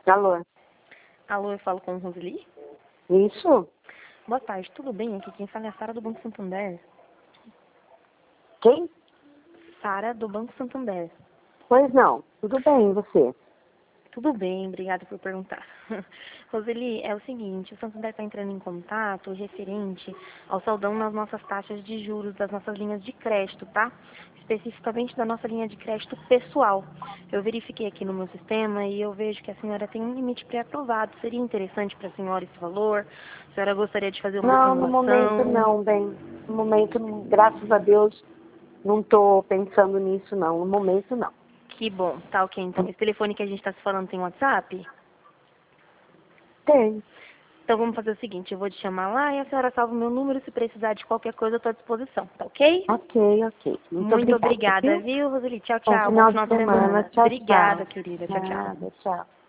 Alô? Alô, eu falo com Roseli? Isso? Boa tarde, tudo bem? Aqui quem fala é a Sara do Banco Santander. Quem? Sara do Banco Santander. Pois não. Tudo bem, e você? Tudo bem, obrigada por perguntar. Roseli, é o seguinte, o Santander está entrando em contato referente ao saldão nas nossas taxas de juros das nossas linhas de crédito, tá? Especificamente da nossa linha de crédito pessoal. Eu verifiquei aqui no meu sistema e eu vejo que a senhora tem um limite pré-aprovado. Seria interessante para a senhora esse valor? A senhora gostaria de fazer uma Não, no momento simulação? não, bem. No momento, graças a Deus, não estou pensando nisso, não. No momento, não. Que bom, tá ok. Então, esse telefone que a gente está se falando tem WhatsApp? Tem. Então vamos fazer o seguinte, eu vou te chamar lá e a senhora salva o meu número, se precisar de qualquer coisa eu estou à disposição, tá ok? Ok, ok. Muito Muito obrigada, obrigada, viu? viu, Roseli? Tchau, Bom tchau. Bom final final de de semana. semana. Tchau, Obrigada, tchau. querida. Tchau, tchau. Nada, tchau.